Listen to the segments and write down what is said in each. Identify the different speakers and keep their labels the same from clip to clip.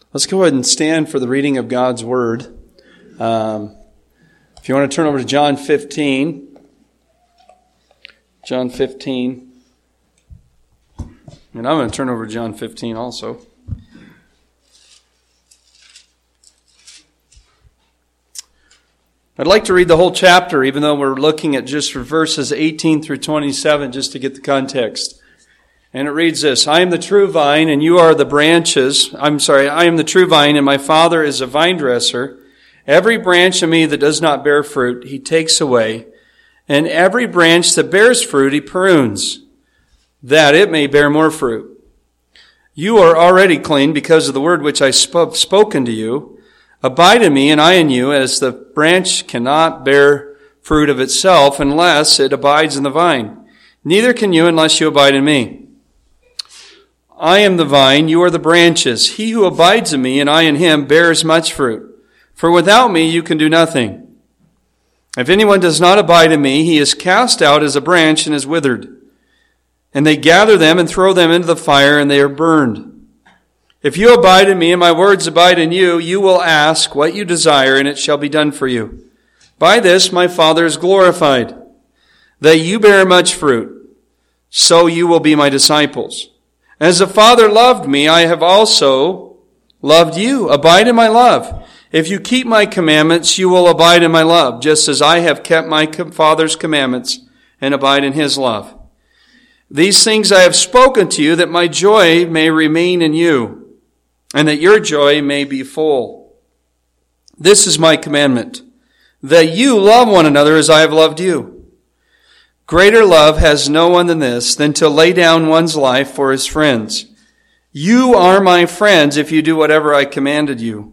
Speaker 1: Let's go ahead and stand for the reading of God's Word. If you want to turn over to John 15. John 15. And I'm going to turn over to John 15 also. I'd like to read the whole chapter, even though we're looking at just verses 18 through 27, just to get the context. And it reads this: I am the true vine, and you are the branches. I am the true vine, and my Father is a vine dresser. Every branch in me that does not bear fruit, he takes away. And every branch that bears fruit, he prunes, that it may bear more fruit. You are already clean because of the word which I spoken to you. Abide in me, and I in you, as the branch cannot bear fruit of itself unless it abides in the vine. Neither can you unless you abide in me. I am the vine, you are the branches. He who abides in me, and I in him, bears much fruit. For without me you can do nothing. If anyone does not abide in me, he is cast out as a branch and is withered. And they gather them and throw them into the fire, and they are burned. If you abide in me, and my words abide in you, you will ask what you desire, and it shall be done for you. By this my Father is glorified, that you bear much fruit, so you will be my disciples. As the Father loved me, I have also loved you. Abide in my love. If you keep my commandments, you will abide in my love, just as I have kept my Father's commandments and abide in his love. These things I have spoken to you, that my joy may remain in you, and that your joy may be full. This is my commandment, that you love one another as I have loved you. Greater love has no one than this, than to lay down one's life for his friends. You are my friends if you do whatever I commanded you.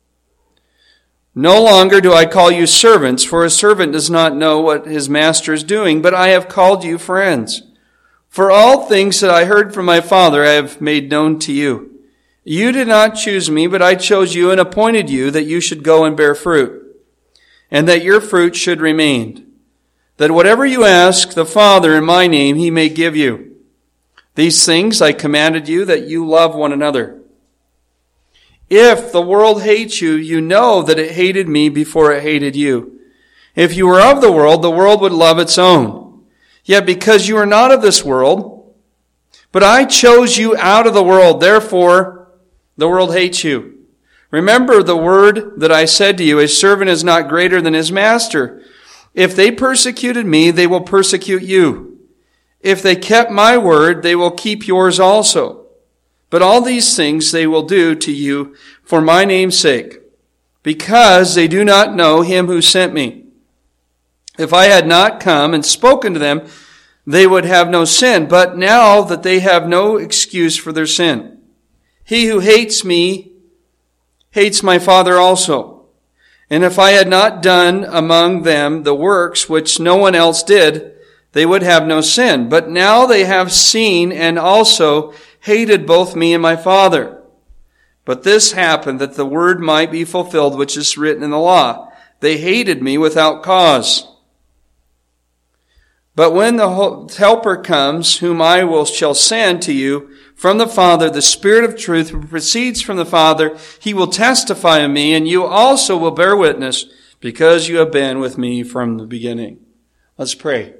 Speaker 1: No longer do I call you servants, for a servant does not know what his master is doing, but I have called you friends. For all things that I heard from my Father I have made known to you. You did not choose me, but I chose you and appointed you that you should go and bear fruit, and that your fruit should remain, that whatever you ask the Father in my name, he may give you. These things I commanded you, that you love one another. If the world hates you, you know that it hated me before it hated you. If you were of the world would love its own. Yet because you are not of this world, but I chose you out of the world, therefore the world hates you. Remember the word that I said to you, a servant is not greater than his master. If they persecuted me, they will persecute you. If they kept my word, they will keep yours also. But all these things they will do to you for my name's sake, because they do not know him who sent me. If I had not come and spoken to them, they would have no sin. But now that they have no excuse for their sin, he who hates me hates my Father also. And if I had not done among them the works which no one else did, they would have no sin. But now they have seen and also hated both me and my Father. But this happened that the word might be fulfilled which is written in the law. They hated me without cause. But when the Helper comes, whom I shall send to you from the Father, the Spirit of truth who proceeds from the Father, he will testify of me, and you also will bear witness, because you have been with me from the beginning. Let's pray.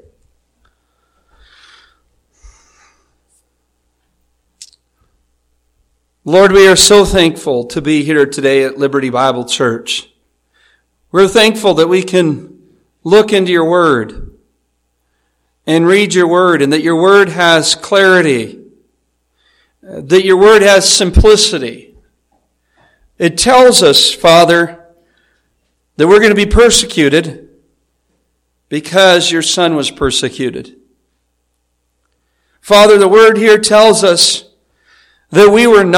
Speaker 1: Lord, we are so thankful to be here today at Liberty Bible Church. We're thankful that we can look into your word and read your word, and that your word has clarity, that your word has simplicity. It tells us, Father, that we're going to be persecuted because your Son was persecuted. Father, the word here tells us that we were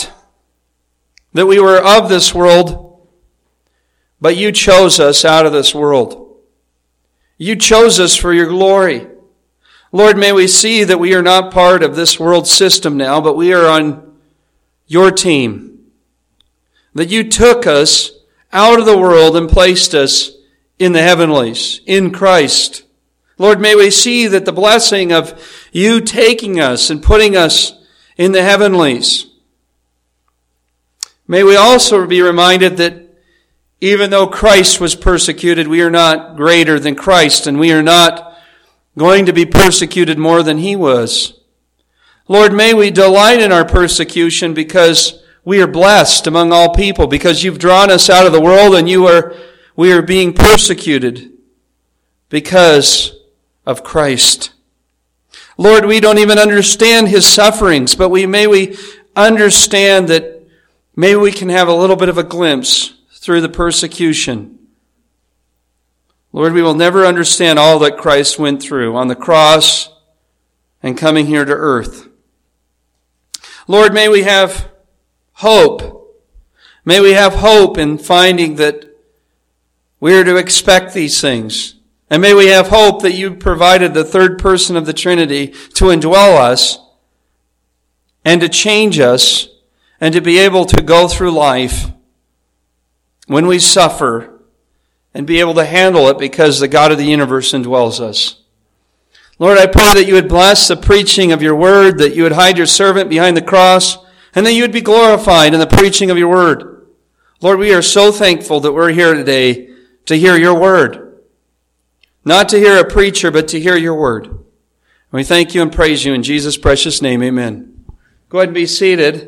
Speaker 1: of this world, but you chose us out of this world. You chose us for your glory. Lord, may we see that we are not part of this world system now, but we are on your team. That you took us out of the world and placed us in the heavenlies, in Christ. Lord, may we see that the blessing of you taking us and putting us in the heavenlies May we also be reminded that even though Christ was persecuted, we are not greater than Christ, and we are not going to be persecuted more than he was. Lord, may we delight in our persecution because we are blessed among all people, because you've drawn us out of the world and we are being persecuted because of Christ. Lord, we don't even understand his sufferings, but may we understand that maybe we can have a little bit of a glimpse through the persecution. Lord, we will never understand all that Christ went through on the cross and coming here to earth. Lord, may we have hope. May we have hope in finding that we are to expect these things. And may we have hope that you provided the third person of the Trinity to indwell us and to change us and to be able to go through life when we suffer and be able to handle it because the God of the universe indwells us. Lord, I pray that you would bless the preaching of your word, that you would hide your servant behind the cross, and that you would be glorified in the preaching of your word. Lord, we are so thankful that we're here today to hear your word. Not to hear a preacher, but to hear your word. And we thank you and praise you in Jesus' precious name. Amen. Go ahead and be seated.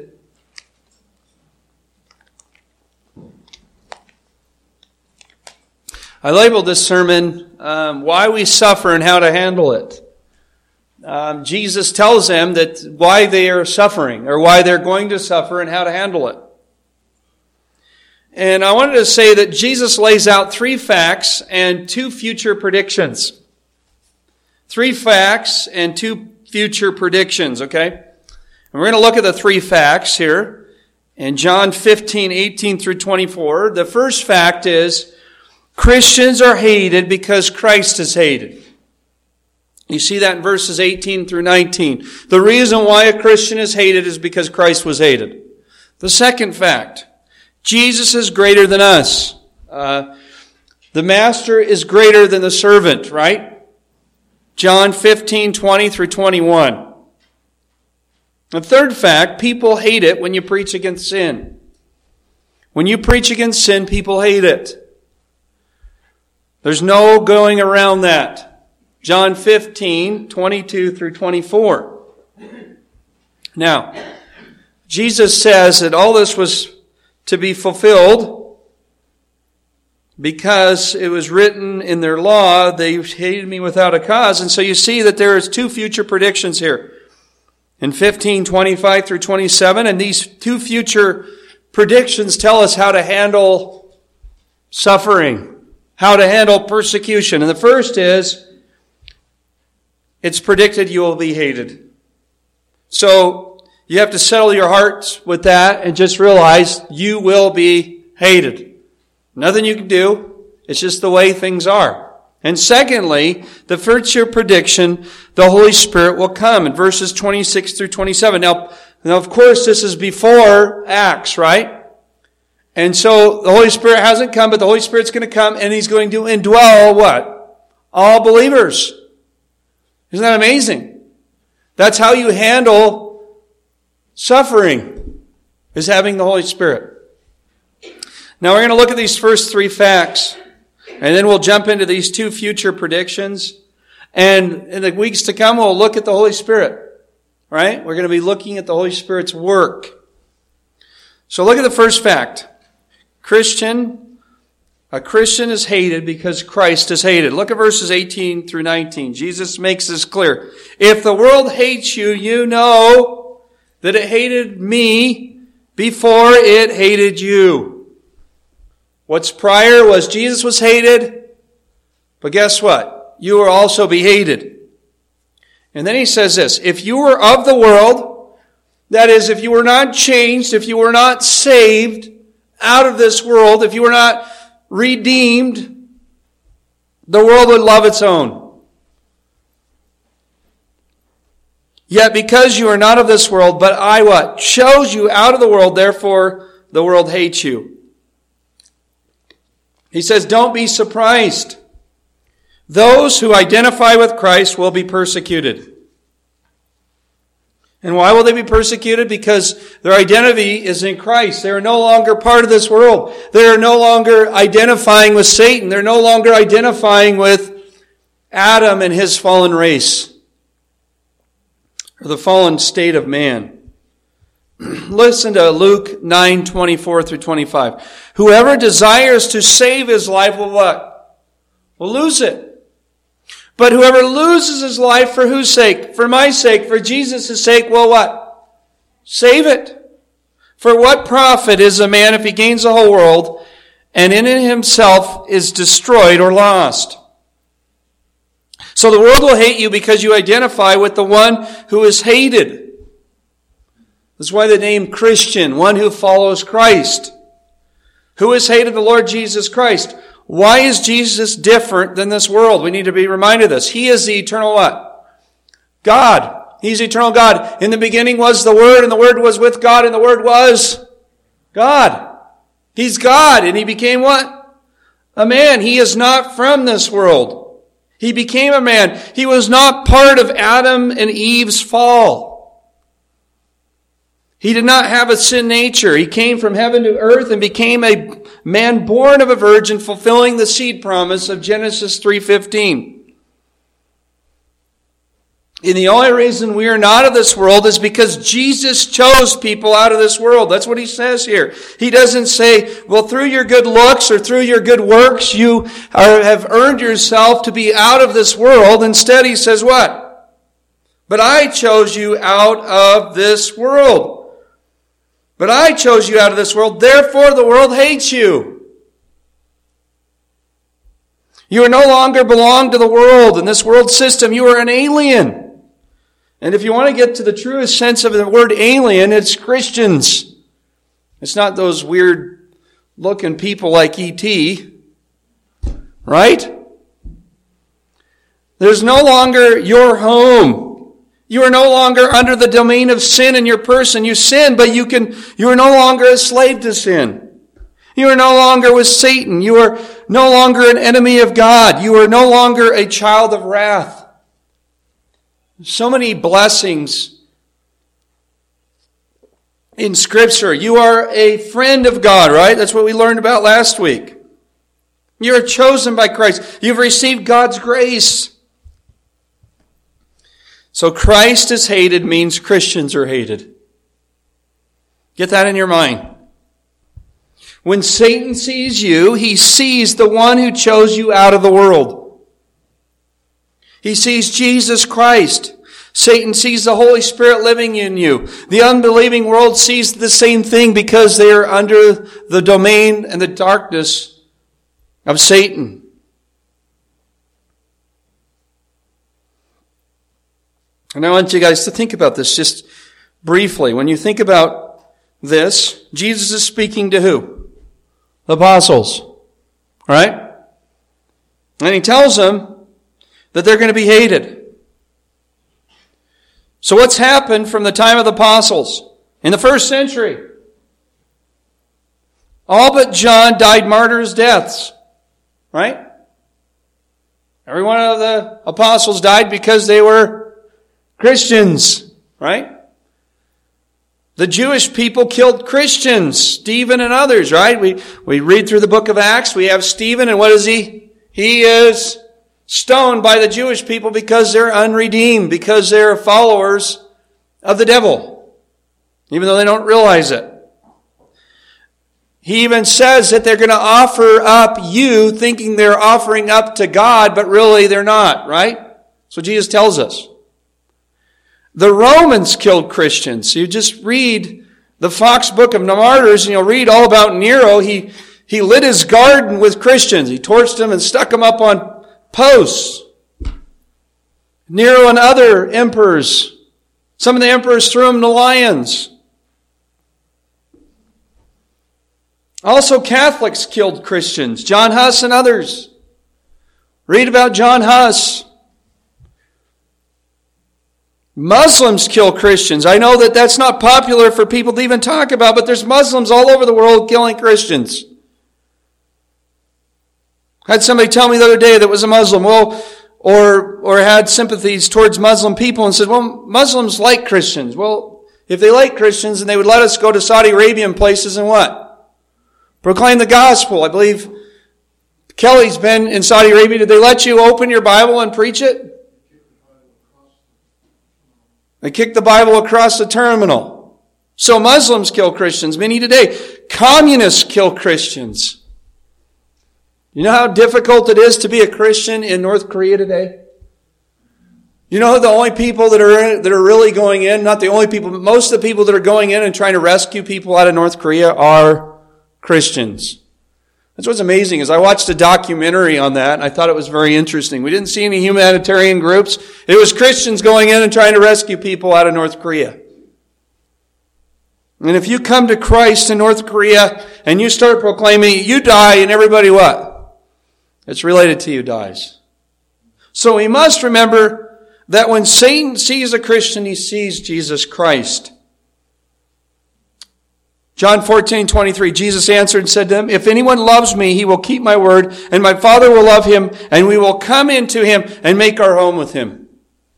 Speaker 1: I labeled this sermon, Why We Suffer and How to Handle It. Jesus tells them that why they are suffering, or why they're going to suffer and how to handle it. And I wanted to say that Jesus lays out 3 facts and 2 future predictions. 3 facts and 2 future predictions, okay? And we're going to look at the 3 facts here in John 15:18 through 24. The first fact is, Christians are hated because Christ is hated. You see that in verses 18 through 19. The reason why a Christian is hated is because Christ was hated. The second fact, Jesus is greater than us. The master is greater than the servant, right? John 15:20 through 21. The third fact, people hate it when you preach against sin. When you preach against sin, people hate it. There's no going around that. John 15:22 through 24. Now, Jesus says that all this was to be fulfilled because it was written in their law, they hated me without a cause. And so you see that there is 2 future predictions here. In 15:25 through 27, and these 2 future predictions tell us how to handle suffering, how to handle persecution. And the first is, it's predicted you will be hated. So you have to settle your hearts with that and just realize you will be hated. Nothing you can do. It's just the way things are. And secondly, the future prediction, the Holy Spirit will come in verses 26 through 27. Now of course, this is before Acts, right? And so the Holy Spirit hasn't come, but the Holy Spirit's going to come and he's going to indwell what? All believers. Isn't that amazing? That's how you handle suffering, is having the Holy Spirit. Now we're going to look at these first 3 facts, and then we'll jump into these 2 future predictions. And in the weeks to come, we'll look at the Holy Spirit, right? We're going to be looking at the Holy Spirit's work. So look at the first fact. A Christian is hated because Christ is hated. Look at verses 18 through 19. Jesus makes this clear. If the world hates you, you know that it hated me before it hated you. What's prior was Jesus was hated, but guess what? You will also be hated. And then he says this, if you were of the world, that is, if you were not changed, if you were not saved out of this world, if you were not redeemed, the world would love its own. Yet because you are not of this world, but I what? Chose you out of the world, therefore the world hates you. He says, don't be surprised. Those who identify with Christ will be persecuted. And why will they be persecuted? Because their identity is in Christ. They are no longer part of this world. They are no longer identifying with Satan. They're no longer identifying with Adam and his fallen race, or the fallen state of man. Listen to Luke 9:24 through 25. Whoever desires to save his life will what? Will lose it. But whoever loses his life for whose sake? For my sake, for Jesus' sake, will what? Save it. For what profit is a man if he gains the whole world and in himself is destroyed or lost? So the world will hate you because you identify with the one who is hated. That's why the name Christian, one who follows Christ. Who has hated the Lord Jesus Christ? Why is Jesus different than this world? We need to be reminded of this. He is the eternal what? God. He's eternal God. In the beginning was the Word, and the Word was with God, and the Word was God. He's God, and He became what? A man. He is not from this world. He became a man. He was not part of Adam and Eve's fall. He did not have a sin nature. He came from heaven to earth and became a man born of a virgin, fulfilling the seed promise of Genesis 3:15. And the only reason we are not of this world is because Jesus chose people out of this world. That's what he says here. He doesn't say, well, through your good looks or through your good works, you have earned yourself to be out of this world. Instead, he says what? But I chose you out of this world. But I chose you out of this world, therefore the world hates you. You are no longer belong to the world and this world system. You are an alien. And if you want to get to the truest sense of the word alien, it's Christians. It's not those weird looking people like E.T., right? There's no longer your home. You are no longer under the domain of sin in your person. You sin, but you are no longer a slave to sin. You are no longer with Satan. You are no longer an enemy of God. You are no longer a child of wrath. So many blessings in Scripture. You are a friend of God, right? That's what we learned about last week. You are chosen by Christ. You've received God's grace. So Christ is hated means Christians are hated. Get that in your mind. When Satan sees you, he sees the one who chose you out of the world. He sees Jesus Christ. Satan sees the Holy Spirit living in you. The unbelieving world sees the same thing because they are under the domain and the darkness of Satan. And I want you guys to think about this just briefly. When you think about this, Jesus is speaking to who? The apostles. Right? And he tells them that they're going to be hated. So what's happened from the time of the apostles? In the first century, all but John died martyrs' deaths. Right? Every one of the apostles died because they were Christians, right? The Jewish people killed Christians, Stephen and others, right? We read through the book of Acts, we have Stephen, and what is he? He is stoned by the Jewish people because they're unredeemed, because they're followers of the devil, even though they don't realize it. He even says that they're going to offer up you, thinking they're offering up to God, but really they're not, right? So Jesus tells us. The Romans killed Christians. You just read the Fox Book of Martyrs and you'll read all about Nero. He lit his garden with Christians. He torched them and stuck them up on posts. Nero and other emperors. Some of the emperors threw them to lions. Also Catholics killed Christians. John Huss and others. Read about John Huss. Muslims kill Christians. I know that that's not popular for people to even talk about, but there's Muslims all over the world killing Christians. I had somebody tell me the other day that was a Muslim, well, or had sympathies towards Muslim people and said, well, Muslims like Christians. Well, if they like Christians, then they would let us go to Saudi Arabia and places and what? Proclaim the gospel. I believe Kelly's been in Saudi Arabia. Did they let you open your Bible and preach it? They kicked the Bible across the terminal. So Muslims kill Christians. Many today. Communists kill Christians. You know how difficult it is to be a Christian in North Korea today? You know the only people that are really going in, not the only people, but most of the people that are going in and trying to rescue people out of North Korea are Christians. That's what's amazing is I watched a documentary on that and I thought it was very interesting. We didn't see any humanitarian groups. It was Christians going in and trying to rescue people out of North Korea. And if you come to Christ in North Korea and you start proclaiming, you die and everybody what? It's related to you dies. So we must remember that when Satan sees a Christian, he sees Jesus Christ. John 14:23, Jesus answered and said to them, if anyone loves me, he will keep my word, and my Father will love him, and we will come into him and make our home with him.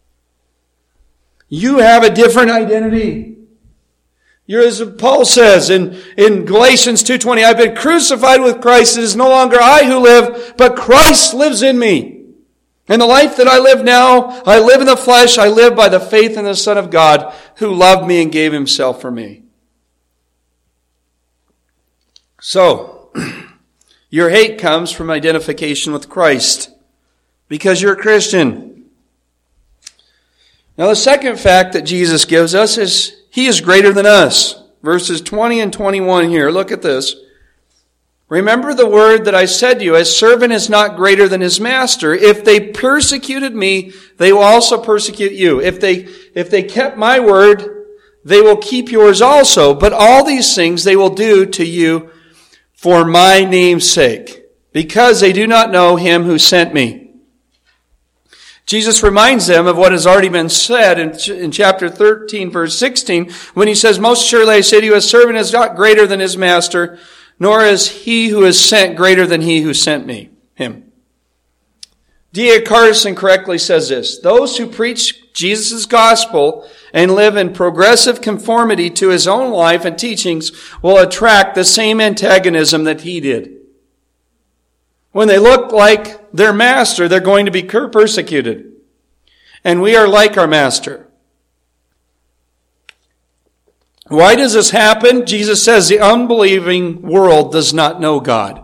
Speaker 1: You have a different identity. You're, as Paul says in Galatians 2:20, I've been crucified with Christ. It is no longer I who live, but Christ lives in me. And the life that I live now, I live in the flesh. I live by the faith in the Son of God who loved me and gave himself for me. So, your hate comes from identification with Christ because you're a Christian. Now, the second fact that Jesus gives us is he is greater than us. Verses 20 and 21 here. Look at this. Remember the word that I said to you, a servant is not greater than his master. If they persecuted me, they will also persecute you. If they kept my word, they will keep yours also. But all these things they will do to you for my name's sake, because they do not know him who sent me. Jesus reminds them of what has already been said in chapter 13, verse 16, when he says, most surely I say to you, a servant is not greater than his master, nor is he who is sent greater than he who sent him. D.A. Carson correctly says this, those who preach Jesus' gospel and live in progressive conformity to his own life and teachings will attract the same antagonism that he did. When they look like their master, they're going to be persecuted. And we are like our master. Why does this happen? Jesus says the unbelieving world does not know God.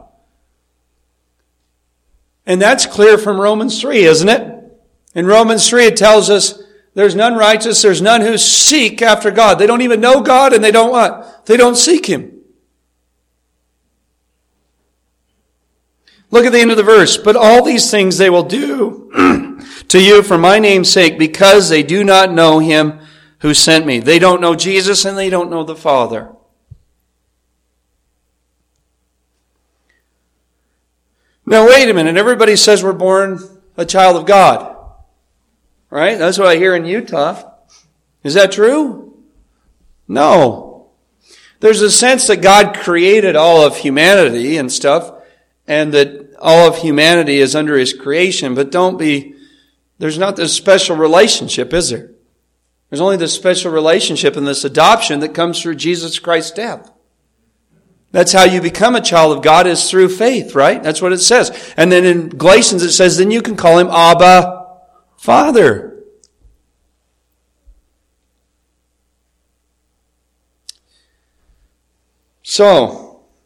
Speaker 1: And that's clear from Romans 3, isn't it? In Romans 3 it tells us there's none righteous, there's none who seek after God. They don't even know God and they don't what? They don't seek him. Look at the end of the verse. But all these things they will do to you for my name's sake, because they do not know him who sent me. They don't know Jesus and they don't know the Father. Now wait a minute. Everybody says we're born a child of God. Right? That's what I hear in Utah. Is that true? No. There's a sense that God created all of humanity and stuff, and that all of humanity is under his creation, but there's not this special relationship, is there? There's only this special relationship and this adoption that comes through Jesus Christ's death. That's how you become a child of God, is through faith, right? That's what it says. And then in Galatians it says, then you can call him Abba, Father. So,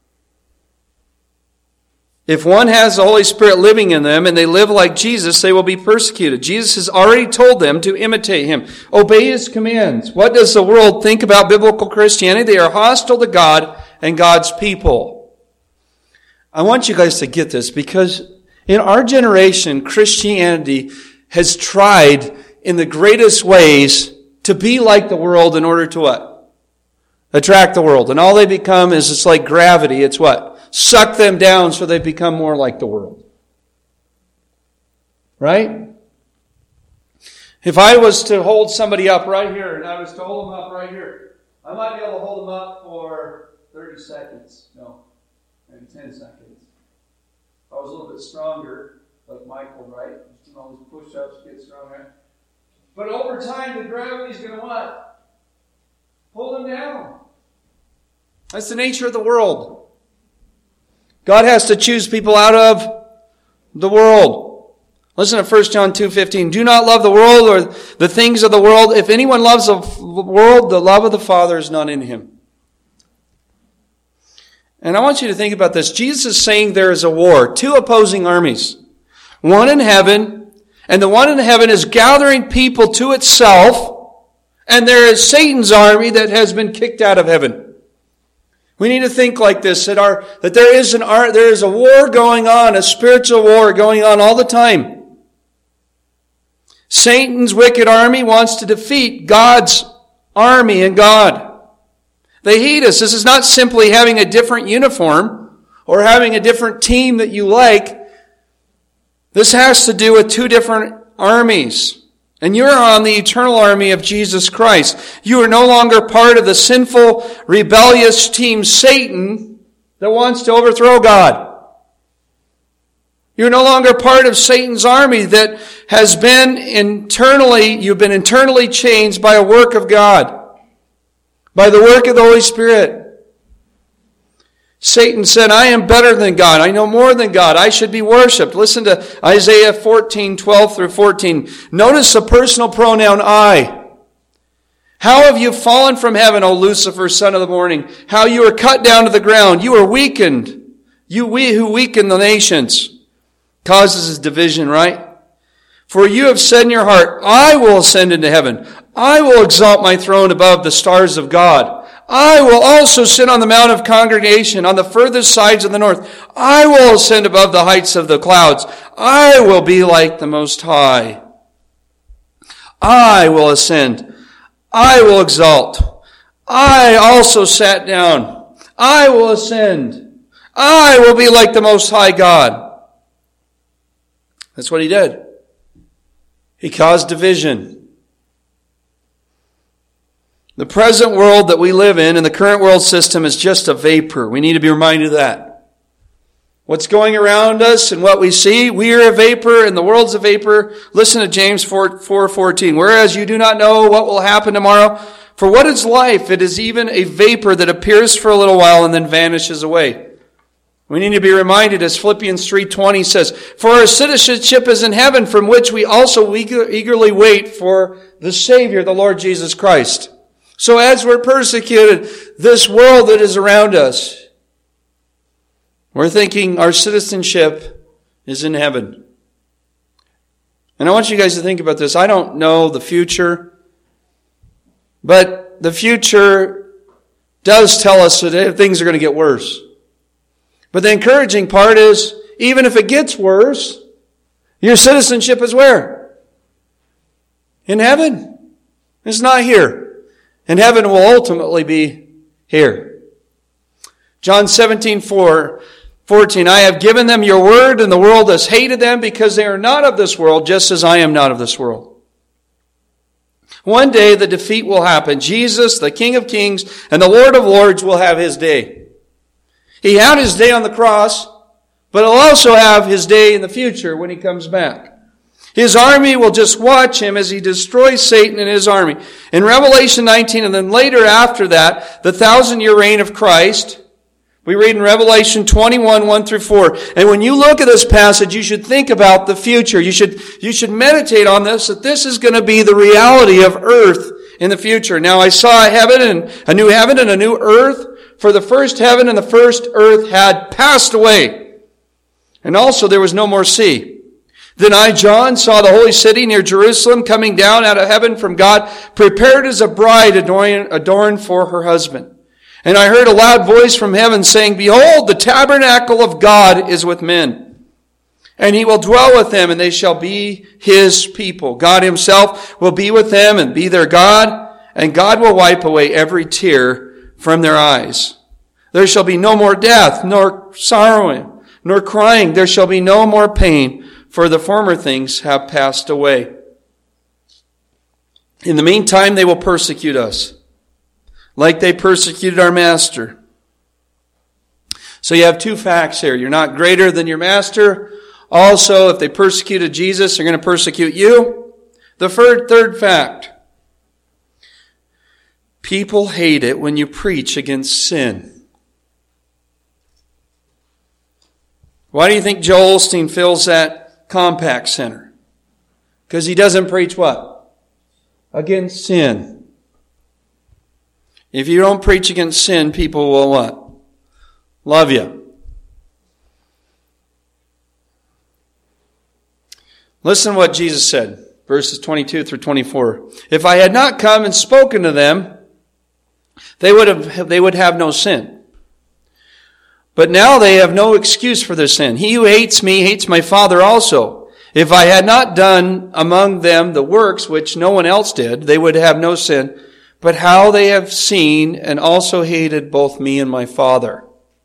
Speaker 1: if one has the Holy Spirit living in them and they live like Jesus, they will be persecuted. Jesus has already told them to imitate him. Obey his commands. What does the world think about biblical Christianity? They are hostile to God and God's people. I want you guys to get this, because in our generation, Christianity has tried in the greatest ways to be like the world in order to what? Attract the world. And all they become is, it's like gravity. It's what? Suck them down so they become more like the world. Right? If I was to hold somebody up right here, and I was to hold them up right here, I might be able to hold them up for 30 seconds. No, maybe 10 seconds. If I was a little bit stronger, like Michael, right? He's doing all these push-ups, gets around there. But over time, the gravity's going to what? Pull him down. That's the nature of the world. God has to choose people out of the world. Listen to 1 John 2:15. Do not love the world or the things of the world. If anyone loves the world, the love of the Father is not in him. And I want you to think about this. Jesus is saying there is a war, two opposing armies. One in heaven, and the one in heaven is gathering people to itself, and there is Satan's army that has been kicked out of heaven. We need to think like this, that there is a war going on, a spiritual war going on all the time. Satan's wicked army wants to defeat God's army and God. They hate us. This is not simply having a different uniform or having a different team that you like. This has to do with two different armies. And you're on the eternal army of Jesus Christ. You are no longer part of the sinful, rebellious team Satan that wants to overthrow God. You're no longer part of Satan's army that has been you've been internally changed by a work of God, by the work of the Holy Spirit. Satan said, I am better than God. I know more than God. I should be worshipped. Listen to Isaiah 14:12 through 14. Notice the personal pronoun I. How have you fallen from heaven, O Lucifer, son of the morning? How you are cut down to the ground. You are weakened. Who weaken the nations. Causes his division, right? For you have said in your heart, I will ascend into heaven. I will exalt my throne above the stars of God. I will also sit on the mount of congregation on the furthest sides of the north. I will ascend above the heights of the clouds. I will be like the Most High. I will ascend. I will exalt. I also sat down. I will ascend. I will be like the Most High God. That's what he did. He caused division. The present world that we live in and the current world system is just a vapor. We need to be reminded of that. What's going around us and what we see, we are a vapor and the world's a vapor. Listen to James 4:14. Whereas you do not know what will happen tomorrow, for what is life? It is even a vapor that appears for a little while and then vanishes away. We need to be reminded, as Philippians 3:20 says, for our citizenship is in heaven, from which we also eagerly wait for the Savior, the Lord Jesus Christ. So as we're persecuted, this world that is around us, we're thinking our citizenship is in heaven. And I want you guys to think about this. I don't know the future, but the future does tell us that things are going to get worse. But the encouraging part is, even if it gets worse, your citizenship is where? In heaven. It's not here. And heaven will ultimately be here. John 17:14, I have given them your word, and the world has hated them because they are not of this world, just as I am not of this world. One day the defeat will happen. Jesus, the King of Kings and the Lord of Lords, will have his day. He had his day on the cross, but he'll also have his day in the future when he comes back. His army will just watch him as he destroys Satan and his army. In Revelation 19, and then later after that, the 1,000-year reign of Christ, we read in Revelation 21, 1 through 4. And when you look at this passage, you should think about the future. You should meditate on this, that this is going to be the reality of earth in the future. Now I saw a new heaven and a new earth, for the first heaven and the first earth had passed away. And also there was no more sea. Then I, John, saw the holy city near Jerusalem coming down out of heaven from God, prepared as a bride adorned for her husband. And I heard a loud voice from heaven saying, behold, the tabernacle of God is with men. And he will dwell with them, and they shall be his people. God himself will be with them and be their God, and God will wipe away every tear from their eyes. There shall be no more death, nor sorrowing, nor crying. There shall be no more pain, for the former things have passed away. In the meantime, they will persecute us, like they persecuted our master. So you have two facts here. You're not greater than your master, Also, if they persecuted Jesus, they're going to persecute you. The third fact. People hate it when you preach against sin. Why do you think Joel Osteen fills that Compaq Center? Because he doesn't preach what? Against sin. If you don't preach against sin, people will what? Love you. Listen to what Jesus said, verses 22 through 24. If I had not come and spoken to them, they would have no sin. But now they have no excuse for their sin. He who hates me hates my Father also. If I had not done among them the works which no one else did, they would have no sin. But how they have seen and also hated both me and my Father.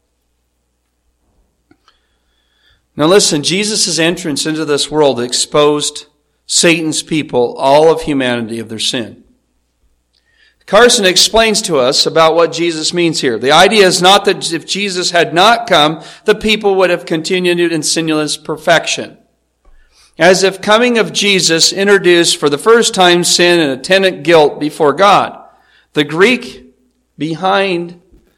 Speaker 1: Now listen, Jesus' entrance into this world exposed Satan's people, all of humanity, of their sin. Carson explains to us about what Jesus means here. The idea is not that if Jesus had not come, the people would have continued in sinless perfection. As if coming of Jesus introduced for the first time sin and attendant guilt before God. The Greek behind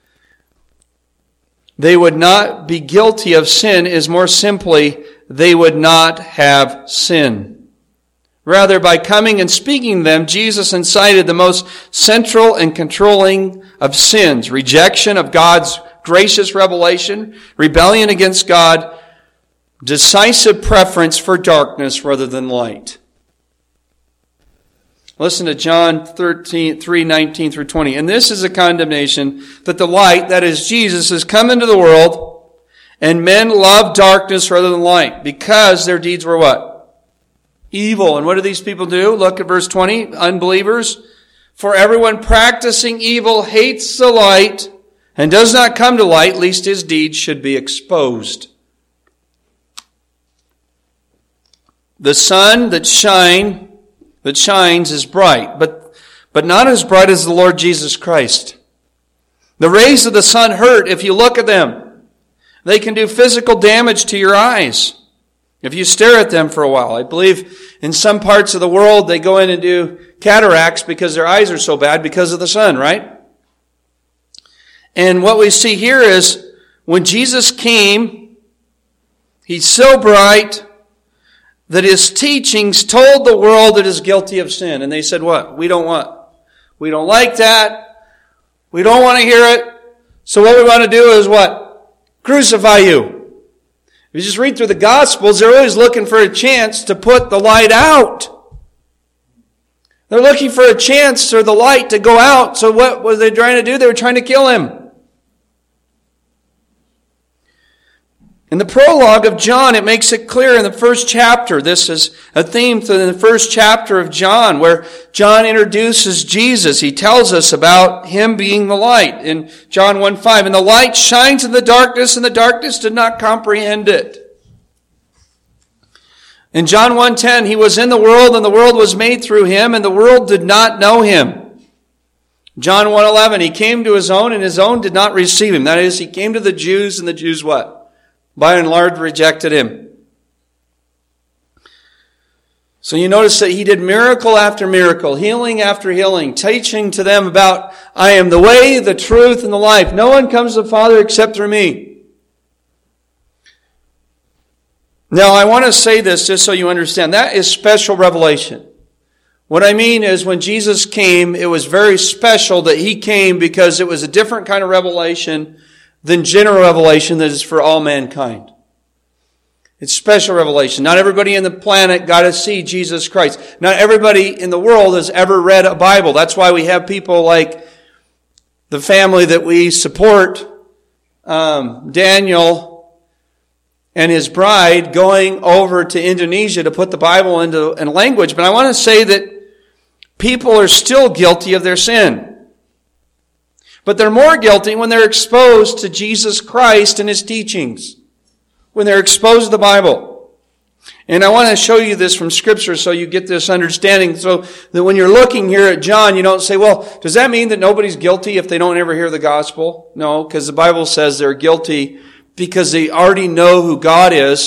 Speaker 1: they would not be guilty of sin is more simply they would not have sin. Rather, by coming and speaking to them, Jesus incited the most central and controlling of sins. Rejection of God's gracious revelation, rebellion against God, decisive preference for darkness rather than light. Listen to John 3:19 through 20. And this is a condemnation that the light, that is Jesus, has come into the world, and men love darkness rather than light, because their deeds were what? Evil. And what do these people do? Look at verse 20. Unbelievers. For everyone practicing evil hates the light and does not come to light, lest his deeds should be exposed. The sun that shines is bright, but not as bright as the Lord Jesus Christ. The rays of the sun hurt if you look at them. They can do physical damage to your eyes if you stare at them for a while. I believe in some parts of the world they go in and do cataracts because their eyes are so bad because of the sun, right? And what we see here is when Jesus came, he's so bright that his teachings told the world it is guilty of sin. And they said, what? We don't like that. We don't want to hear it. So what we want to do is what? Crucify you. If you just read through the Gospels, they're always looking for a chance to put the light out. They're looking for a chance for the light to go out. So what were they trying to do? They were trying to kill him. In the prologue of John, it makes it clear in the first chapter. This is a theme in the first chapter of John, where John introduces Jesus. He tells us about him being the light in John 1:5. And the light shines in the darkness, and the darkness did not comprehend it. In John 1:10, he was in the world, and the world was made through him, and the world did not know him. John 1:11, he came to his own, and his own did not receive him. That is, he came to the Jews, and the Jews what? By and large, rejected him. So you notice that he did miracle after miracle, healing after healing, teaching to them about, I am the way, the truth, and the life. No one comes to the Father except through me. Now, I want to say this just so you understand. That is special revelation. What I mean is when Jesus came, it was very special that he came because it was a different kind of revelation than general revelation that is for all mankind. It's special revelation. Not everybody on the planet got to see Jesus Christ. Not everybody in the world has ever read a Bible. That's why we have people like the family that we support, Daniel and his bride, going over to Indonesia to put the Bible into a language. But I want to say that people are still guilty of their sin. But they're more guilty when they're exposed to Jesus Christ and his teachings. When they're exposed to the Bible. And I want to show you this from Scripture so you get this understanding. So that when you're looking here at John, you don't say, well, does that mean that nobody's guilty if they don't ever hear the gospel? No, because the Bible says they're guilty because they already know who God is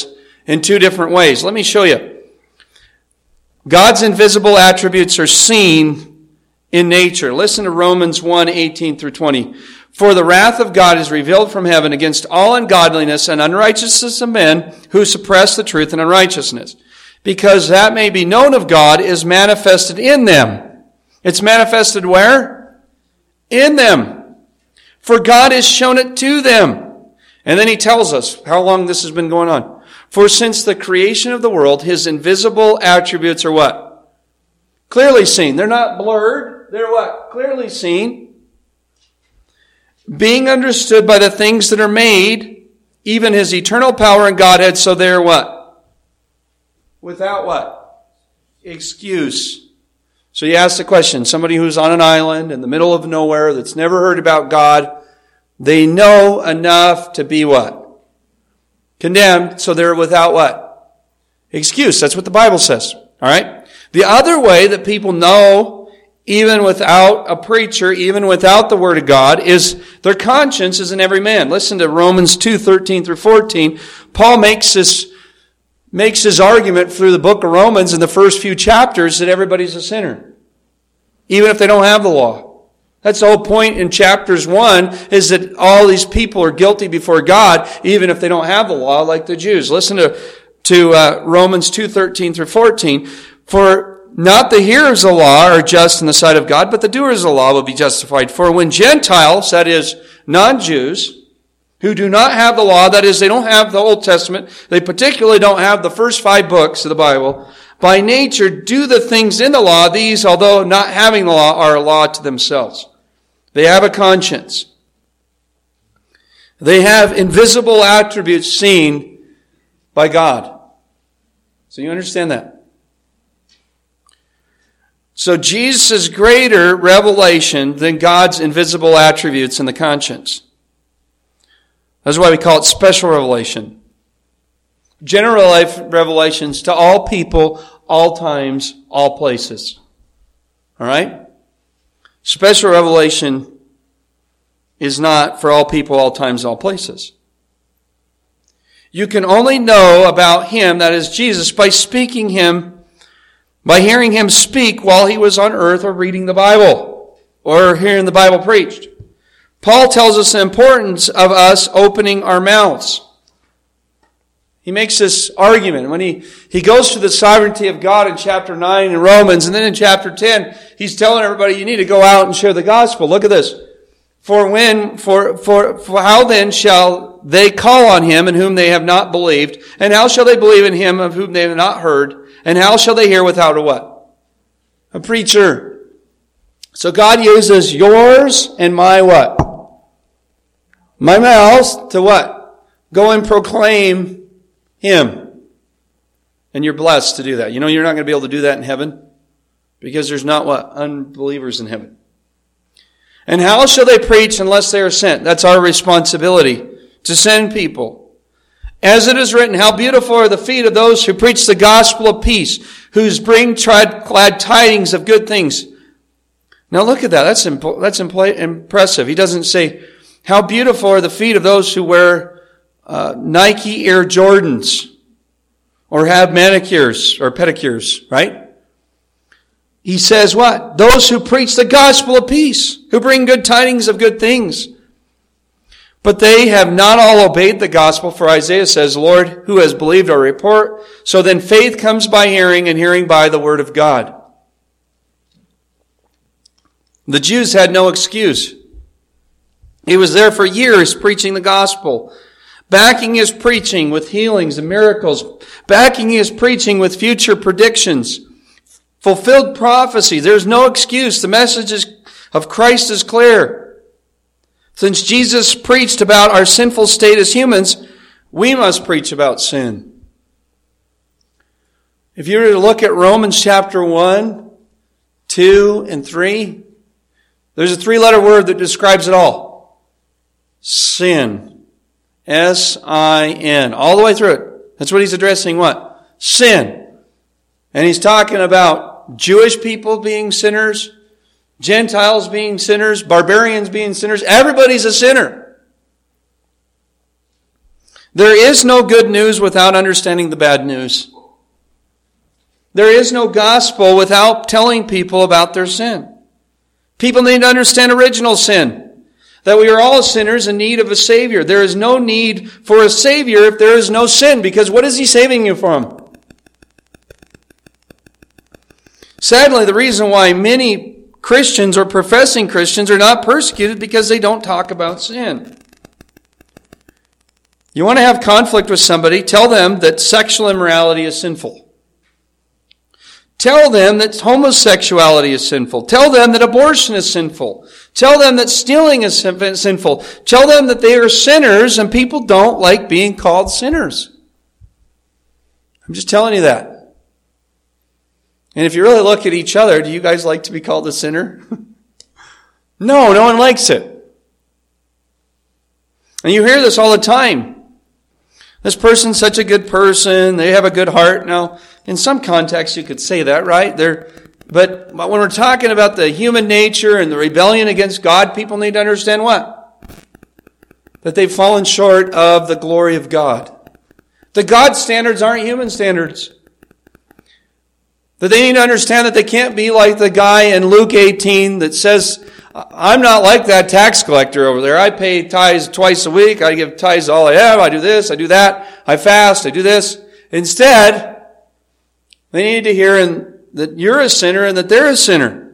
Speaker 1: in two different ways. Let me show you. God's invisible attributes are seen in nature. Listen to Romans 1:18 through 20. For the wrath of God is revealed from heaven against all ungodliness and unrighteousness of men who suppress the truth in unrighteousness, because that may be known of God is manifested in them. It's manifested where? In them. For God has shown it to them. And then he tells us how long this has been going on. For since the creation of the world, his invisible attributes are what? Clearly seen. They're not blurred. They're what? Clearly seen. Being understood by the things that are made, even his eternal power and Godhead, so they're what? Without what? Excuse. So you ask the question, somebody who's on an island in the middle of nowhere that's never heard about God, they know enough to be what? Condemned, so they're without what? Excuse. That's what the Bible says. All right? The other way that people know, even without a preacher, even without the Word of God, is their conscience is in every man. Listen to Romans 2:13 through 14. Paul makes his argument through the book of Romans in the first few chapters that everybody's a sinner, even if they don't have the law. That's the whole point in chapters 1, is that all these people are guilty before God, even if they don't have the law, like the Jews. Listen to Romans 2:13 through 14. For not the hearers of the law are just in the sight of God, but the doers of the law will be justified. For when Gentiles, that is, non-Jews, who do not have the law, that is, they don't have the Old Testament, they particularly don't have the first 5 books of the Bible, by nature do the things in the law, these, although not having the law, are a law to themselves. They have a conscience. They have invisible attributes seen by God. So you understand that? So Jesus is greater revelation than God's invisible attributes in the conscience. That's why we call it special revelation. General life revelations to all people, all times, all places. All right? Special revelation is not for all people, all times, all places. You can only know about him, that is Jesus, by speaking him, by hearing him speak while he was on earth or reading the Bible or hearing the Bible preached. Paul tells us the importance of us opening our mouths. He makes this argument. When he goes to the sovereignty of God in chapter 9 in Romans, and then in chapter 10, he's telling everybody, you need to go out and share the gospel. Look at this. For how then shall they call on him in whom they have not believed? And how shall they believe in him of whom they have not heard? And how shall they hear without a what? A preacher. So God uses yours and my what? My mouth to what? Go and proclaim him. And you're blessed to do that. You know you're not going to be able to do that in heaven? Because there's not what? Unbelievers in heaven. And how shall they preach unless they are sent? That's our responsibility, to send people. As it is written, how beautiful are the feet of those who preach the gospel of peace, whose bring glad tidings of good things. Now look at that. That's impressive. He doesn't say, how beautiful are the feet of those who wear Nike Air Jordans or have manicures or pedicures, right? He says what? Those who preach the gospel of peace, who bring good tidings of good things. But they have not all obeyed the gospel, for Isaiah says, Lord, who has believed our report? So then faith comes by hearing, and hearing by the word of God. The Jews had no excuse. He was there for years preaching the gospel, backing his preaching with healings and miracles, backing his preaching with future predictions, fulfilled prophecy. There's no excuse. The message of Christ is clear. Since Jesus preached about our sinful state as humans, we must preach about sin. If you were to look at Romans chapter 1, 2, and 3, there's a 3-letter word that describes it all. Sin. S-I-N. All the way through it. That's what he's addressing, what? Sin. And he's talking about Jewish people being sinners, Gentiles being sinners, barbarians being sinners. Everybody's a sinner. There is no good news without understanding the bad news. There is no gospel without telling people about their sin. People need to understand original sin, that we are all sinners in need of a Savior. There is no need for a Savior if there is no sin, because what is He saving you from? Sadly, the reason why many Christians or professing Christians are not persecuted because they don't talk about sin. You want to have conflict with somebody, tell them that sexual immorality is sinful. Tell them that homosexuality is sinful. Tell them that abortion is sinful. Tell them that stealing is sinful. Tell them that they are sinners, and people don't like being called sinners. I'm just telling you that. And if you really look at each other, do you guys like to be called a sinner? No one likes it. And you hear this all the time. This person's such a good person. They have a good heart. Now, in some contexts, you could say that, right? But when we're talking about the human nature and the rebellion against God, people need to understand what? That they've fallen short of the glory of God. The God standards aren't human standards. That they need to understand that they can't be like the guy in Luke 18 that says, I'm not like that tax collector over there. I pay tithes twice a week. I give tithes all I have. I do this. I do that. I fast. I do this. Instead, they need to hear that you're a sinner and that they're a sinner.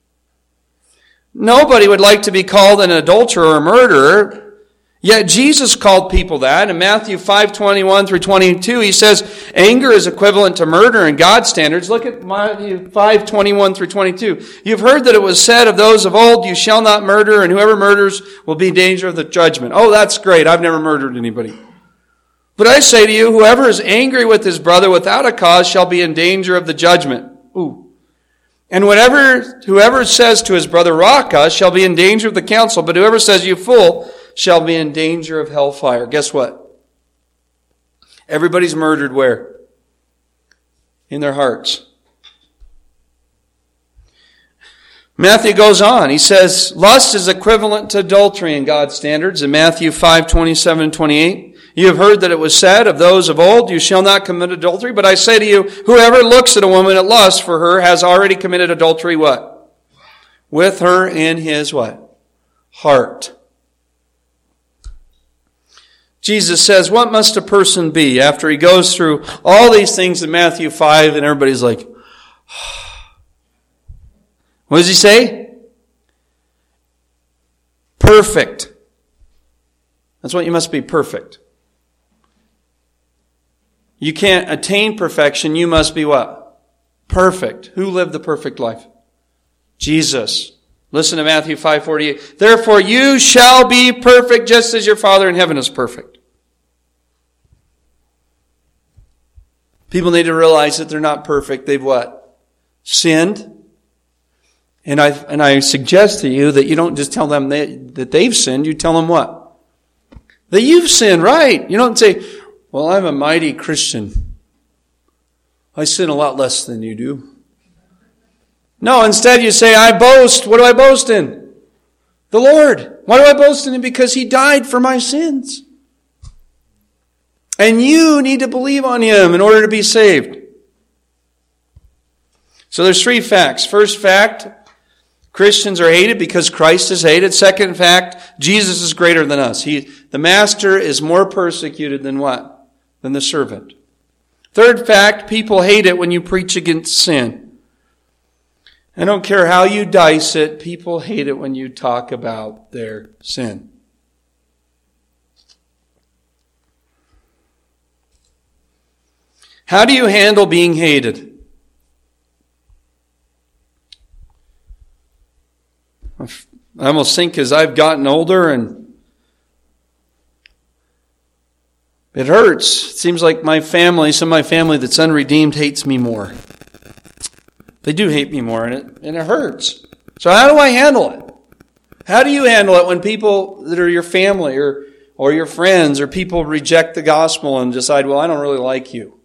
Speaker 1: Nobody would like to be called an adulterer or a murderer. Yet Jesus called people that. In Matthew 5:21 through 22, he says anger is equivalent to murder in God's standards. Look at Matthew 5:21 through 22. You've heard that it was said of those of old, you shall not murder, and whoever murders will be in danger of the judgment. Oh, that's great. I've never murdered anybody. But I say to you, whoever is angry with his brother without a cause shall be in danger of the judgment. Ooh. And whoever says to his brother, Raca, shall be in danger of the council, but whoever says, you fool, shall be in danger of hellfire. Guess what? Everybody's murdered where? In their hearts. Matthew goes on. He says, lust is equivalent to adultery in God's standards. In Matthew 5:27 and 28, you have heard that it was said of those of old, you shall not commit adultery. But I say to you, whoever looks at a woman at lust for her has already committed adultery, what? With her in his what? Heart. Jesus says, what must a person be after he goes through all these things in Matthew 5 and everybody's like, what does he say? Perfect. That's what you must be, perfect. You can't attain perfection, you must be what? Perfect. Who lived the perfect life? Jesus. Listen to Matthew 5:48. Therefore you shall be perfect just as your Father in heaven is perfect. People need to realize that they're not perfect. They've what? Sinned. And I suggest to you that you don't just tell them that they've sinned. You tell them what? That you've sinned, right? You don't say, well, I'm a mighty Christian. I sin a lot less than you do. No, instead you say, I boast. What do I boast in? The Lord. Why do I boast in Him? Because He died for my sins. And you need to believe on Him in order to be saved. So there's three facts. First fact, Christians are hated because Christ is hated. Second fact, Jesus is greater than us. The master is more persecuted than what? Than the servant. Third fact, people hate it when you preach against sin. I don't care how you dice it, people hate it when you talk about their sin. How do you handle being hated? I almost think as I've gotten older and it hurts. It seems like some of my family that's unredeemed hates me more. They do hate me more, and it hurts. So how do I handle it? How do you handle it when people that are your family or your friends or people reject the gospel and decide, well, I don't really like you?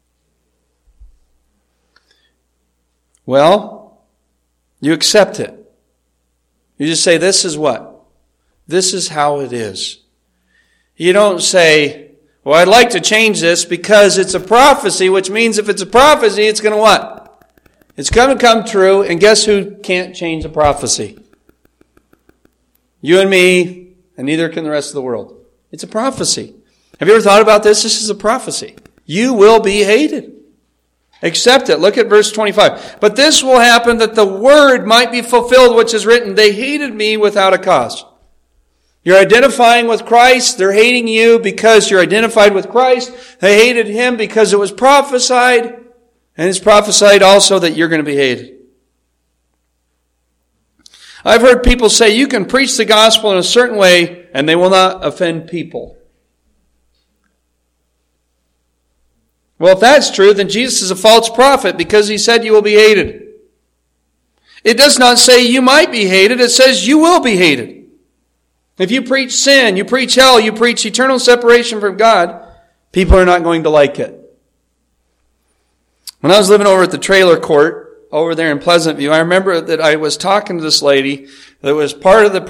Speaker 1: Well, you accept it. You just say, this is what? This is how it is. You don't say, Well, I'd like to change this because it's a prophecy, which means if it's a prophecy, it's going to what? It's going to come true, and guess who can't change a prophecy? You and me, and neither can the rest of the world. It's a prophecy. Have you ever thought about this? This is a prophecy. You will be hated. Accept it. Look at verse 25. But this will happen that the word might be fulfilled, which is written, they hated me without a cause. You're identifying with Christ. They're hating you because you're identified with Christ. They hated him because it was prophesied. And it's prophesied also that you're going to be hated. I've heard people say you can preach the gospel in a certain way and they will not offend people. Well, if that's true, then Jesus is a false prophet because he said you will be hated. It does not say you might be hated. It says you will be hated. If you preach sin, you preach hell, you preach eternal separation from God, people are not going to like it. When I was living over at the trailer court over there in Pleasant View, I remember that I was talking to this lady that was part of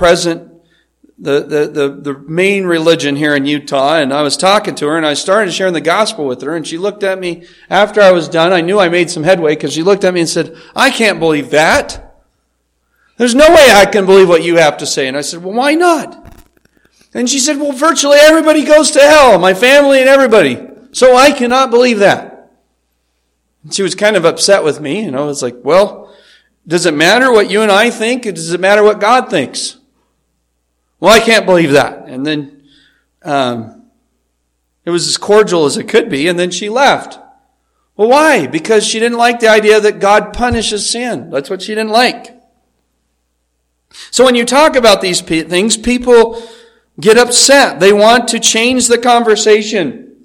Speaker 1: the main religion here in Utah, and I was talking to her, and I started sharing the gospel with her, and she looked at me after I was done. I knew I made some headway because she looked at me and said, I can't believe that. There's no way I can believe what you have to say. And I said, well, why not? And she said, well, virtually everybody goes to hell, my family and everybody. So I cannot believe that. And she was kind of upset with me, and I was like, well, does it matter what you and I think? Or does it matter what God thinks? Well, I can't believe that. And then it was as cordial as it could be, and then she left. Well, why? Because she didn't like the idea that God punishes sin. That's what she didn't like. So when you talk about these things, people get upset. They want to change the conversation.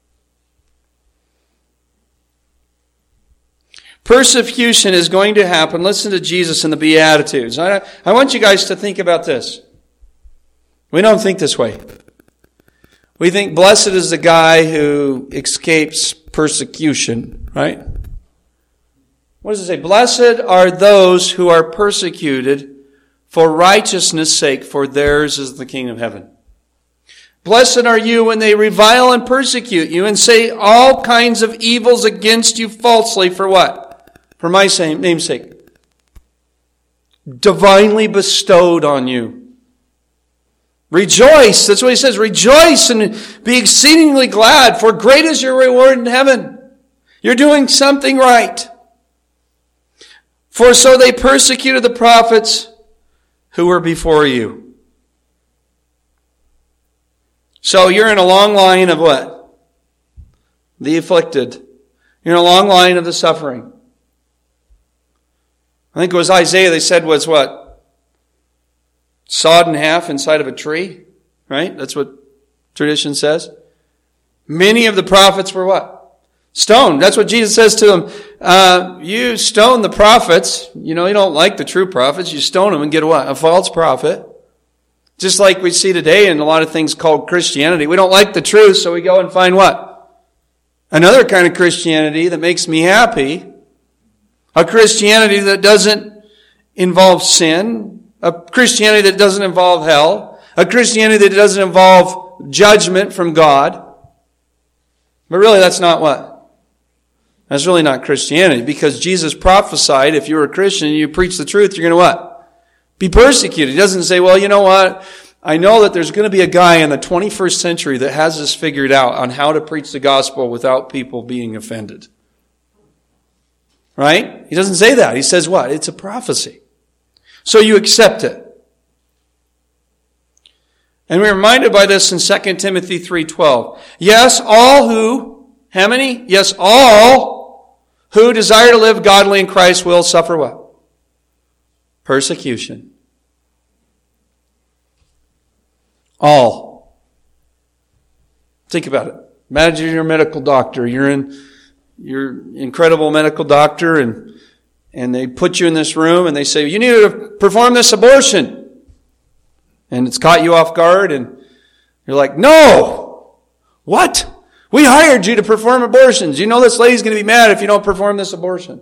Speaker 1: Persecution is going to happen. Listen to Jesus in the Beatitudes. I want you guys to think about this. We don't think this way. We think blessed is the guy who escapes persecution, right? What does it say? Blessed are those who are persecuted for righteousness' sake, for theirs is the kingdom of heaven. Blessed are you when they revile and persecute you and say all kinds of evils against you falsely for what? For my name's sake. Divinely bestowed on you. Rejoice. That's what he says. Rejoice and be exceedingly glad, for great is your reward in heaven. You're doing something right. For so they persecuted the prophets who were before you. So you're in a long line of what? The afflicted. You're in a long line of the suffering. I think it was Isaiah they said was what? Sawed in half inside of a tree. Right? That's what tradition says. Many of the prophets were what? Stoned. That's what Jesus says to them. You stone the prophets. You don't like the true prophets. You stone them and get what? A false prophet. Just like we see today in a lot of things called Christianity. We don't like the truth, so we go and find what? Another kind of Christianity that makes me happy. A Christianity that doesn't involve sin. A Christianity that doesn't involve hell. A Christianity that doesn't involve judgment from God. But really, that's not what? That's really not Christianity, because Jesus prophesied if you're a Christian and you preach the truth, you're going to what? Be persecuted. He doesn't say, well, you know what? I know that there's going to be a guy in the 21st century that has this figured out on how to preach the gospel without people being offended. Right? He doesn't say that. He says what? It's a prophecy. So you accept it. And we're reminded by this in 2 Timothy 3:12. Yes, all who, how many? Yes, all who desire to live godly in Christ will suffer what? Persecution. All. Think about it. Imagine you're a medical doctor. You're an incredible medical doctor, and they put you in this room and they say, you need to perform this abortion. And it's caught you off guard, and you're like, no! What? We hired you to perform abortions. You know this lady's going to be mad if you don't perform this abortion.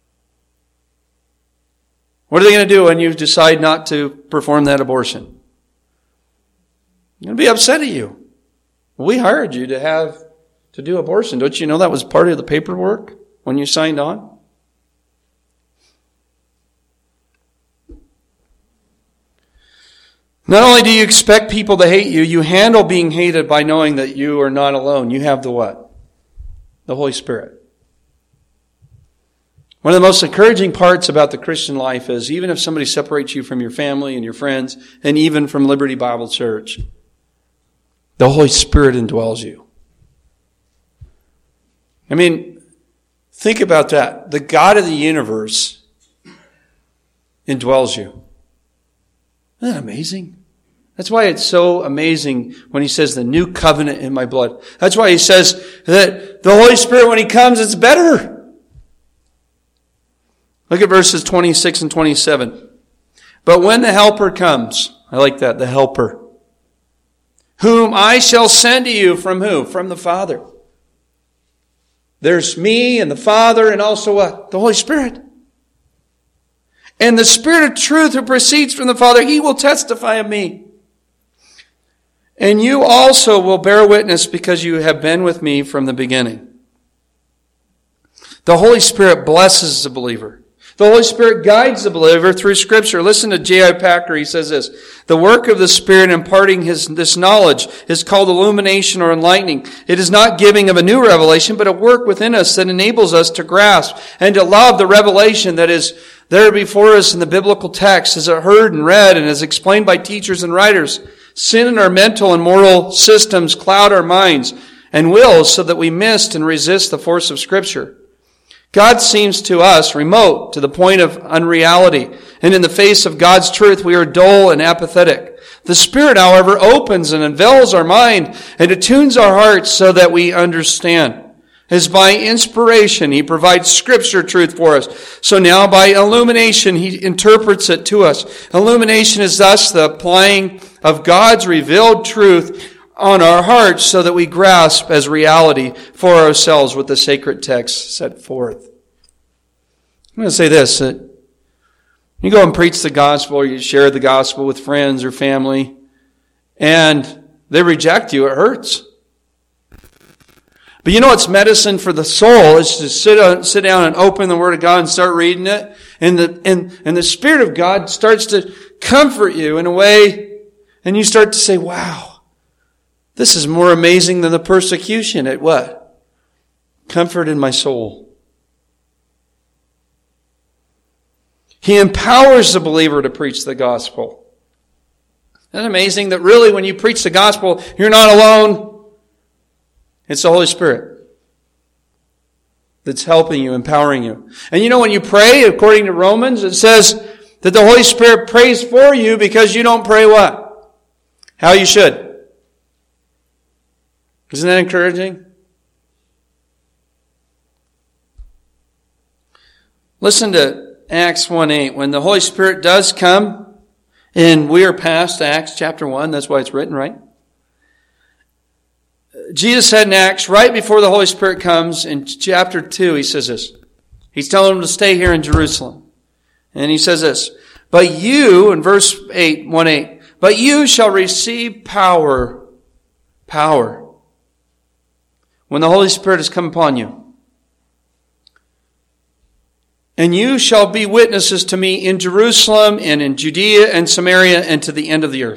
Speaker 1: What are they going to do when you decide not to perform that abortion? They're going to be upset at you. We hired you to do abortion. Don't you know that was part of the paperwork when you signed on? Not only do you expect people to hate you, you handle being hated by knowing that you are not alone. You have the what? The Holy Spirit. One of the most encouraging parts about the Christian life is even if somebody separates you from your family and your friends, and even from Liberty Bible Church, the Holy Spirit indwells you. I mean, think about that. The God of the universe indwells you. Isn't that amazing? That's why it's so amazing when he says the new covenant in my blood. That's why he says that the Holy Spirit, when he comes, it's better. Look at verses 26 and 27. But when the Helper comes, I like that, the Helper, whom I shall send to you from who? From the Father. There's me and the Father and also what? The Holy Spirit. And the Spirit of truth who proceeds from the Father, he will testify of me. And you also will bear witness because you have been with me from the beginning. The Holy Spirit blesses the believer. The Holy Spirit guides the believer through Scripture. Listen to J.I. Packer. He says this: the work of the Spirit imparting this knowledge is called illumination or enlightening. It is not giving of a new revelation, but a work within us that enables us to grasp and to love the revelation that is there before us in the biblical text as it heard and read and as explained by teachers and writers. Sin in our mental and moral systems cloud our minds and wills so that we miss and resist the force of Scripture. God seems to us remote to the point of unreality, and in the face of God's truth we are dull and apathetic. The Spirit, however, opens and unveils our mind and attunes our hearts so that we understand. As by inspiration he provides Scripture truth for us. So now by illumination he interprets it to us. Illumination is thus the applying of God's revealed truth on our hearts so that we grasp as reality for ourselves what the sacred text set forth. I'm going to say this, that you go and preach the gospel or you share the gospel with friends or family and they reject you, it hurts. But you know what's medicine for the soul is to sit down and open the Word of God and start reading it. And the Spirit of God starts to comfort you in a way, and you start to say, wow, this is more amazing than the persecution. It what? Comfort in my soul. He empowers the believer to preach the gospel. Isn't it amazing that really when you preach the gospel, you're not alone? It's the Holy Spirit that's helping you, empowering you. And you know when you pray, according to Romans, it says that the Holy Spirit prays for you because you don't pray what? How you should. Isn't that encouraging? Listen to Acts 1:8. When the Holy Spirit does come, and we are past Acts chapter 1, that's why it's written, right? Jesus said in Acts, right before the Holy Spirit comes, in chapter 2, he says this. He's telling them to stay here in Jerusalem. And he says this, but you, in verse 8, 1:8, but you shall receive power, when the Holy Spirit has come upon you. And you shall be witnesses to me in Jerusalem and in Judea and Samaria and to the end of the earth.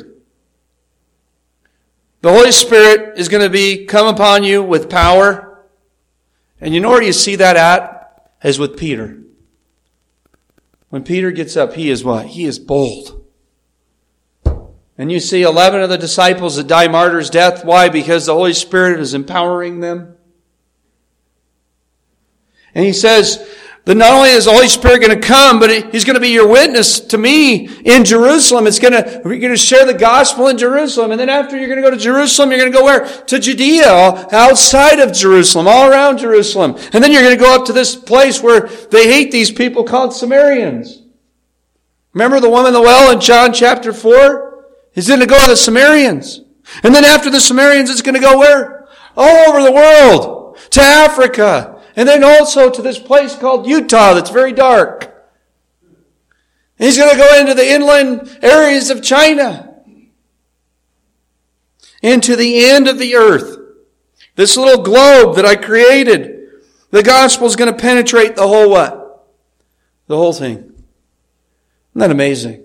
Speaker 1: The Holy Spirit is going to come upon you with power. And you know where you see that at? As with Peter. When Peter gets up, he is what? He is bold. And you see 11 of the disciples that die martyrs' death. Why? Because the Holy Spirit is empowering them. And he says that not only is the Holy Spirit going to come, but he's going to be your witness to me in Jerusalem. We're going to share the gospel in Jerusalem. And then after you're going to go to Jerusalem, you're going to go where? To Judea, outside of Jerusalem, all around Jerusalem. And then you're going to go up to this place where they hate these people called Samaritans. Remember the woman at the well in John chapter 4? He's going to go to the Samaritans. And then after the Samaritans, it's going to go where? All over the world. To Africa. And then also to this place called Utah that's very dark. And he's going to go into the inland areas of China. and to the end of the earth. This little globe that I created, the gospel is going to penetrate the whole what? The whole thing. Isn't that amazing?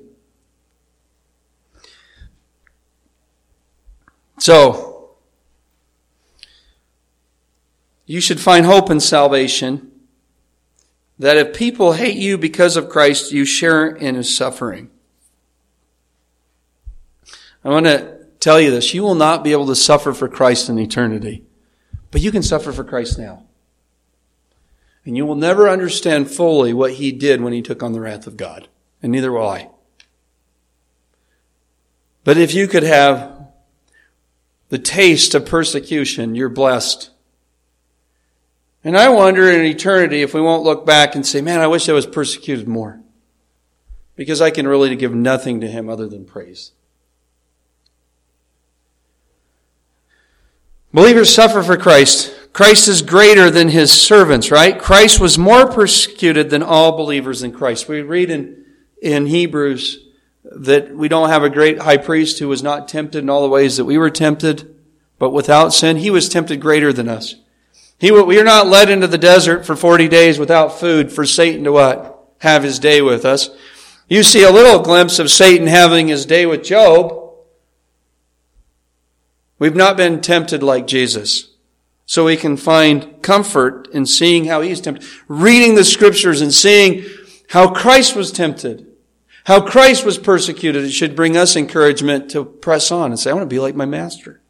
Speaker 1: So, you should find hope in salvation, that if people hate you because of Christ, you share in His suffering. I want to tell you this. You will not be able to suffer for Christ in eternity. But you can suffer for Christ now. And you will never understand fully what He did when He took on the wrath of God. And neither will I. But if you could have the taste of persecution, you're blessed. And I wonder in eternity if we won't look back and say, man, I wish I was persecuted more. Because I can really give nothing to Him other than praise. Believers suffer for Christ. Christ is greater than His servants, right? Christ was more persecuted than all believers in Christ. We read in Hebrews that we don't have a great high priest who was not tempted in all the ways that we were tempted, but without sin. He was tempted greater than us. We are not led into the desert for 40 days without food for Satan to what? Have his day with us. You see a little glimpse of Satan having his day with Job. We've not been tempted like Jesus. So we can find comfort in seeing how He's tempted. Reading the Scriptures and seeing how Christ was tempted. How Christ was persecuted. It should bring us encouragement to press on and say, I want to be like my Master.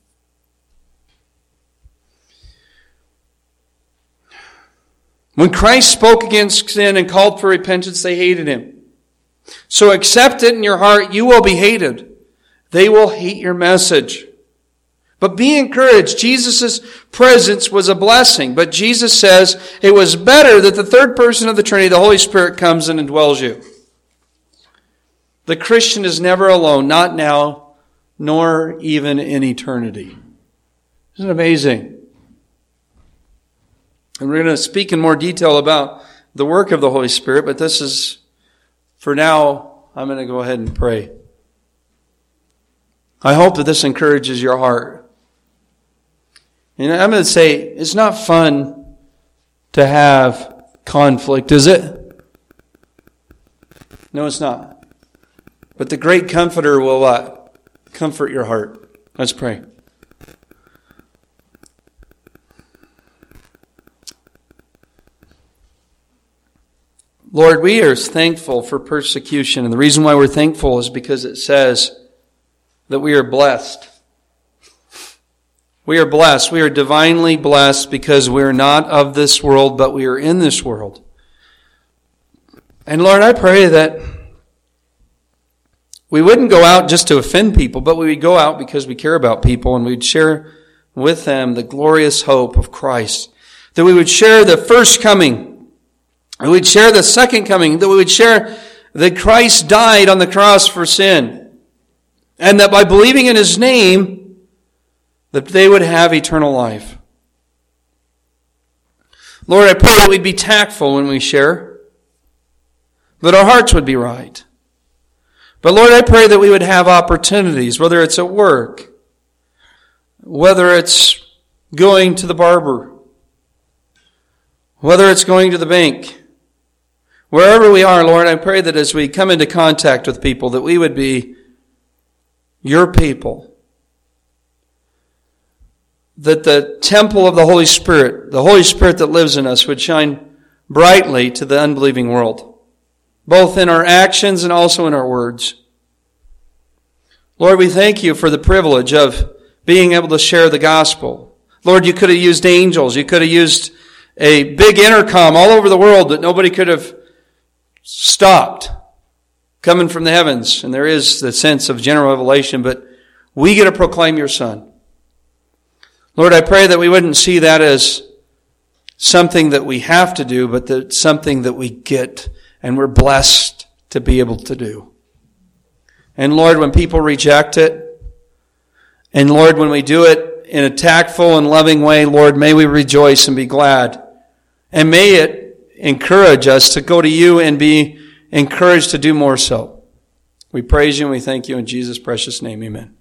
Speaker 1: When Christ spoke against sin and called for repentance, they hated Him. So accept it in your heart. You will be hated. They will hate your message. But be encouraged. Jesus' presence was a blessing. But Jesus says it was better that the third person of the Trinity, the Holy Spirit, comes and indwells you. The Christian is never alone, not now, nor even in eternity. Isn't it amazing? And we're going to speak in more detail about the work of the Holy Spirit, but this is, for now, I'm going to go ahead and pray. I hope that this encourages your heart. And I'm going to say, it's not fun to have conflict, is it? No, it's not. But the great Comforter will what? Comfort your heart. Let's pray. Lord, we are thankful for persecution. And the reason why we're thankful is because it says that we are blessed. We are blessed. We are divinely blessed because we are not of this world, but we are in this world. And Lord, I pray that we wouldn't go out just to offend people, but we would go out because we care about people and we'd share with them the glorious hope of Christ. That we would share the first coming. We would share the second coming. That we would share that Christ died on the cross for sin. And that by believing in His name, that they would have eternal life. Lord, I pray that we'd be tactful when we share. That our hearts would be right. But Lord, I pray that we would have opportunities, whether it's at work, whether it's going to the barber, whether it's going to the bank, wherever we are, Lord, I pray that as we come into contact with people, that we would be your people. That the temple of the Holy Spirit that lives in us, would shine brightly to the unbelieving world, both in our actions and also in our words. Lord, we thank you for the privilege of being able to share the gospel. Lord, you could have used angels. You could have used a big intercom all over the world that nobody could have stopped coming from the heavens. And there is the sense of general revelation, but we get to proclaim your Son. Lord, I pray that we wouldn't see that as something that we have to do, but that something that we get and we're blessed to be able to do. And Lord, when people reject it, and Lord, when we do it in a tactful and loving way, Lord, may we rejoice and be glad. And may it encourage us to go to you and be encouraged to do more so. We praise you and we thank you in Jesus' precious name. Amen.